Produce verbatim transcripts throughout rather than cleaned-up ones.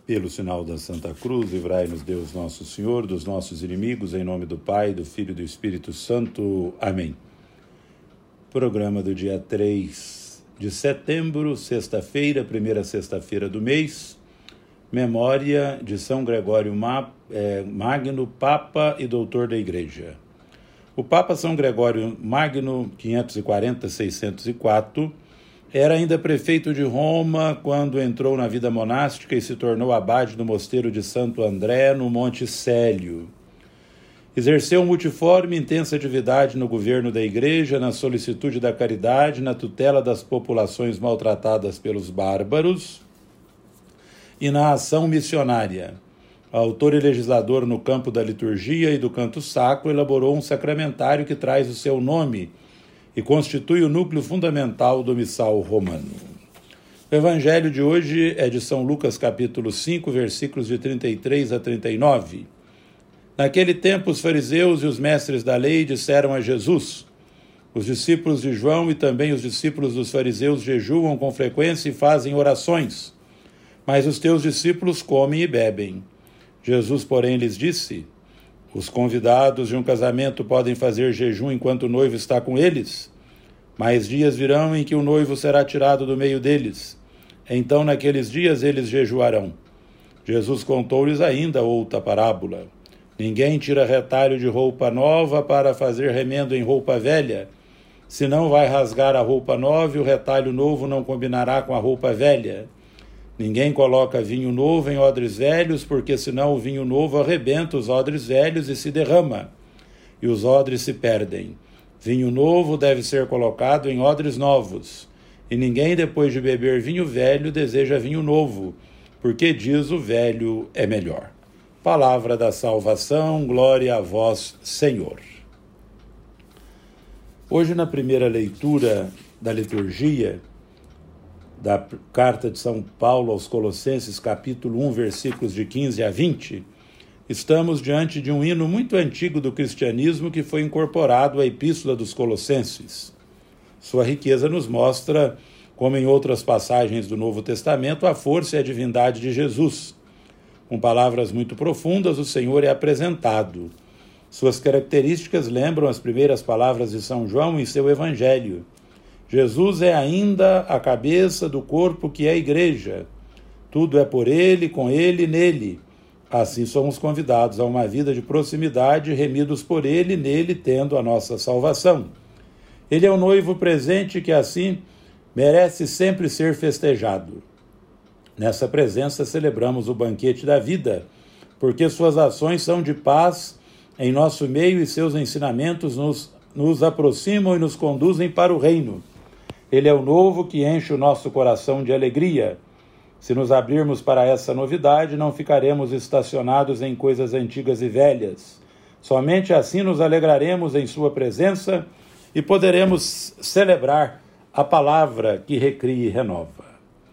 Pelo sinal da Santa Cruz, livrai-nos Deus nosso Senhor dos nossos inimigos, em nome do Pai, do Filho e do Espírito Santo. Amém. Programa do dia três de setembro, sexta-feira, primeira sexta-feira do mês. Memória de São Gregório Magno, Papa e Doutor da Igreja. O Papa São Gregório Magno, quinhentos e quarenta a seiscentos e quatro, era ainda prefeito de Roma quando entrou na vida monástica e se tornou abade do mosteiro de Santo André, no Monte Célio. Exerceu multiforme e intensa atividade no governo da Igreja, na solicitude da caridade, na tutela das populações maltratadas pelos bárbaros e na ação missionária. Autor e legislador no campo da liturgia e do canto sacro, elaborou um sacramentário que traz o seu nome e constitui o núcleo fundamental do missal romano. O evangelho de hoje é de São Lucas, capítulo cinco, versículos de trinta e três a trinta e nove. Naquele tempo, os fariseus e os mestres da lei disseram a Jesus: os discípulos de João e também os discípulos dos fariseus jejuam com frequência e fazem orações, mas os teus discípulos comem e bebem. Jesus, porém, lhes disse: os convidados de um casamento podem fazer jejum enquanto o noivo está com eles, mas dias virão em que o noivo será tirado do meio deles. Então, naqueles dias, eles jejuarão. Jesus contou-lhes ainda outra parábola. Ninguém tira retalho de roupa nova para fazer remendo em roupa velha, senão vai rasgar a roupa nova e o retalho novo não combinará com a roupa velha. Ninguém coloca vinho novo em odres velhos, porque senão o vinho novo arrebenta os odres velhos e se derrama, e os odres se perdem. Vinho novo deve ser colocado em odres novos, e ninguém, depois de beber vinho velho, deseja vinho novo, porque diz o velho é melhor. Palavra da salvação, glória a vós, Senhor. Hoje, na primeira leitura da liturgia, da carta de São Paulo aos Colossenses, capítulo um, versículos de quinze a vinte, estamos diante de um hino muito antigo do cristianismo que foi incorporado à Epístola dos Colossenses. Sua riqueza nos mostra, como em outras passagens do Novo Testamento, a força e a divindade de Jesus. Com palavras muito profundas, o Senhor é apresentado. Suas características lembram as primeiras palavras de São João em seu Evangelho. Jesus é ainda a cabeça do corpo que é a Igreja. Tudo é por Ele, com Ele e nele. Assim somos convidados a uma vida de proximidade, remidos por Ele, nele tendo a nossa salvação. Ele é o noivo presente que, assim, merece sempre ser festejado. Nessa presença celebramos o banquete da vida, porque suas ações são de paz em nosso meio e seus ensinamentos nos, nos aproximam e nos conduzem para o reino. Ele é o novo que enche o nosso coração de alegria. Se nos abrirmos para essa novidade, não ficaremos estacionados em coisas antigas e velhas. Somente assim nos alegraremos em sua presença e poderemos celebrar a palavra que recria e renova.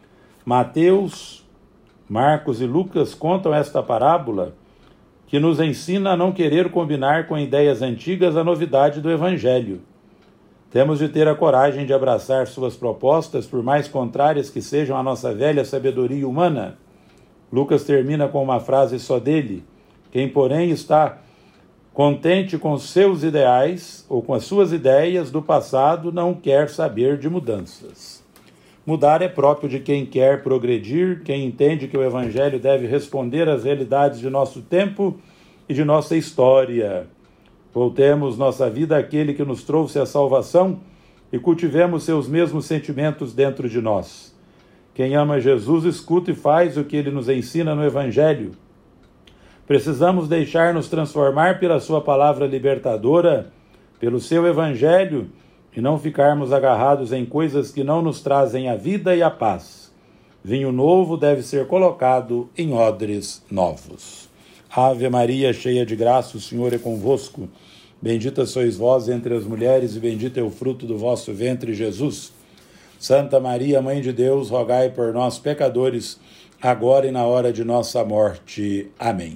Mateus, Marcos e Lucas contam esta parábola que nos ensina a não querer combinar com ideias antigas a novidade do Evangelho. Temos de ter a coragem de abraçar suas propostas, por mais contrárias que sejam à nossa velha sabedoria humana. Lucas termina com uma frase só dele: quem, porém, está contente com seus ideais ou com as suas ideias do passado, não quer saber de mudanças. Mudar é próprio de quem quer progredir, quem entende que o Evangelho deve responder às realidades de nosso tempo e de nossa história. Voltemos nossa vida àquele que nos trouxe a salvação e cultivemos seus mesmos sentimentos dentro de nós. Quem ama Jesus escuta e faz o que ele nos ensina no Evangelho. Precisamos deixar-nos transformar pela sua palavra libertadora, pelo seu Evangelho, e não ficarmos agarrados em coisas que não nos trazem a vida e a paz. Vinho novo deve ser colocado em odres novos. Ave Maria, cheia de graça, o Senhor é convosco. Bendita sois vós entre as mulheres e bendito é o fruto do vosso ventre, Jesus. Santa Maria, Mãe de Deus, rogai por nós, pecadores, agora e na hora de nossa morte. Amém.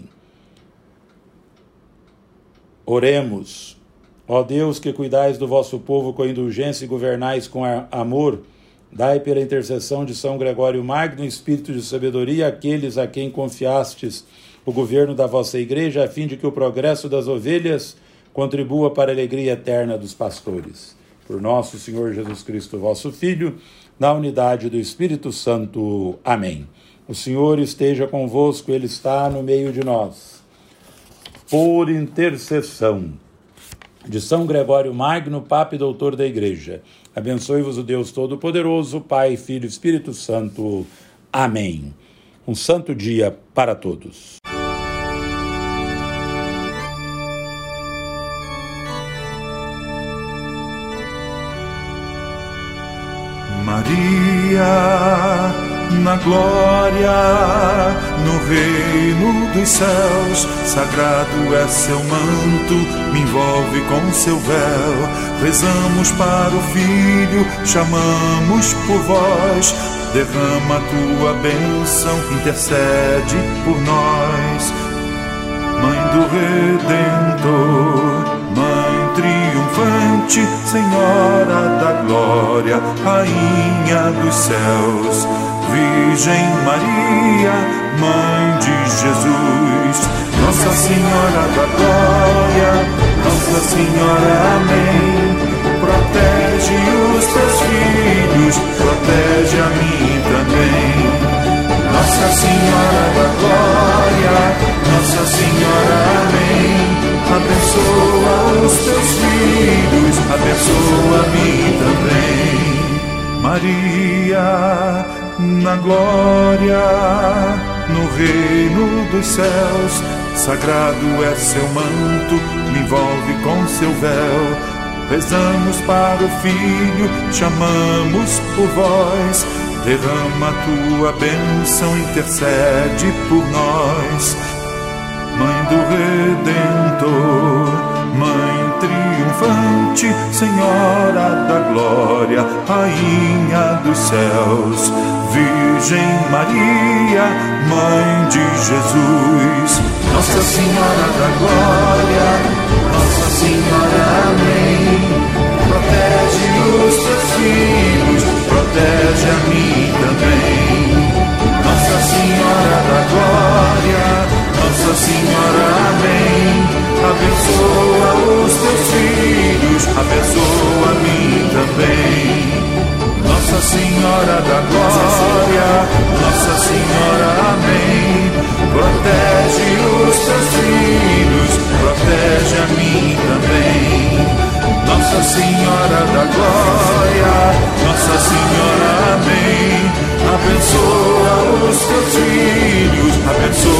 Oremos. Ó Deus, que cuidais do vosso povo com indulgência e governais com amor, Dai pela intercessão de São Gregório Magno, espírito de sabedoria, àqueles a quem confiastes o governo da vossa igreja, a fim de que o progresso das ovelhas contribua para a alegria eterna dos pastores. Por nosso Senhor Jesus Cristo, vosso Filho, na unidade do Espírito Santo. Amém. O Senhor esteja convosco, Ele está no meio de nós. Por intercessão de São Gregório Magno, Papa e Doutor da Igreja, abençoe-vos o Deus Todo-Poderoso, Pai, Filho e Espírito Santo. Amém. Um santo dia para todos. Maria, na glória, no reino dos céus, sagrado é seu manto, me envolve com seu véu. Rezamos para o Filho, chamamos por vós, derrama a tua bênção, intercede por nós. Mãe do Redentor, Mãe triunfante, Senhora da glória, Rainha dos céus, Virgem Maria, Mãe de Jesus, Nossa Senhora da glória, Nossa Senhora, amém. Protege os teus filhos, protege a mim também. Nossa Senhora da glória, Nossa Senhora, amém. Abençoa os teus filhos, abençoa-me também. Maria, na glória, no reino dos céus, sagrado é seu manto, me envolve com seu véu. Rezamos para o Filho, chamamos por vós, derrama a tua bênção, intercede por nós. Mãe do Redentor, Mãe triunfante, Senhora da glória, Rainha dos céus, Virgem Maria, Mãe de Jesus, Nossa Senhora da glória, Nossa Senhora, amém. Protege os teus filhos, protege a mim também. Nossa Senhora da glória, Nossa Senhora, amém. Abençoa os teus filhos, abençoa a mim também. Nossa Senhora da glória, Nossa Senhora, amém. Protege os teus filhos, protege a mim também. Nossa Senhora da glória, Nossa Senhora, amém. Abençoa os teus filhos, abençoa